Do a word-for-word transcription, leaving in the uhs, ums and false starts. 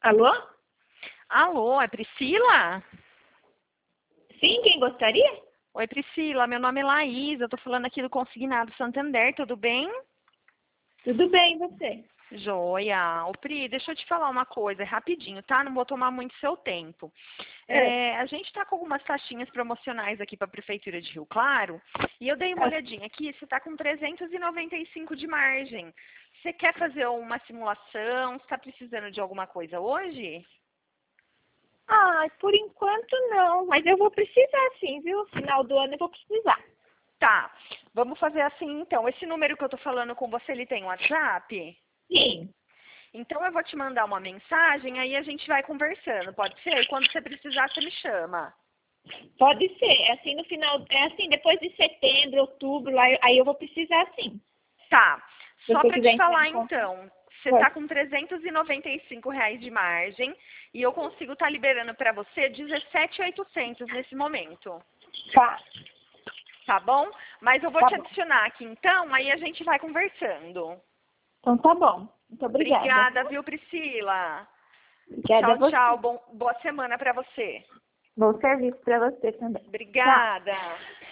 Alô? Alô, é Priscila? Sim, quem gostaria? Oi, Priscila, meu nome é Laís, eu tô falando aqui do Consignado Santander, tudo bem? Tudo bem, e você? Joia. Ô, Pri, deixa eu te falar uma coisa, é rapidinho, tá? Não vou tomar muito seu tempo. É. É, a gente tá com algumas taxinhas promocionais aqui para a Prefeitura de Rio Claro, e eu dei uma olhadinha aqui, você tá com trezentos e noventa e cinco de margem. Você quer fazer uma simulação? Você tá precisando de alguma coisa hoje? Ah, por enquanto não, mas eu vou precisar sim, viu? Final do ano eu vou precisar. Tá, vamos fazer assim então. Esse número que eu tô falando com você, ele tem WhatsApp? Sim, Então eu vou te mandar uma mensagem, aí a gente vai conversando, pode ser? E quando você precisar, você me chama. pode ser. É assim no final, é assim, depois de setembro, outubro, lá, eu- aí eu vou precisar sim. Tá, Se só você para quiser te entrar em falar contato. então, você Pode. tá com trezentos e noventa e cinco reais de margem e eu consigo estar liberando para você dezessete mil e oitocentos nesse momento, Tá, tá bom? Mas eu vou tá te bom. adicionar aqui então, aí a gente vai conversando. Então tá bom. Muito obrigada. Obrigada, viu, Priscila? Obrigada a Tchau, tchau. você. Bom, boa semana para você. Bom serviço para você também. Tchau. Obrigada.